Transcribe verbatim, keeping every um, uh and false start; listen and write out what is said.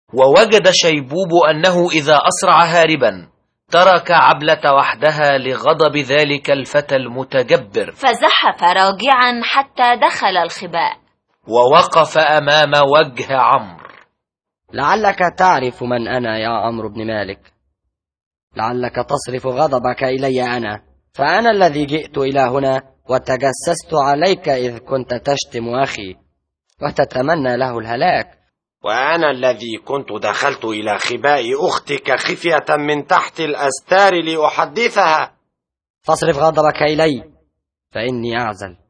ووجد شيبوب أنه إذا أسرع هاربا ترك عبلة وحدها لغضب ذلك الفتى المتجبر، فزحف راجعا حتى دخل الخباء ووقف أمام وجه عمرو. لعلك تعرف من أنا يا عمرو بن مالك، لعلك تصرف غضبك إلي أنا، فأنا الذي جئت إلى هنا وتجسست عليك إذ كنت تشتم أخي وتتمنى له الهلاك، وأنا الذي كنت دخلت إلى خباء أختك خفية من تحت الأستار لأحدثها. فاصرف غضبك إلي فإني أعزل.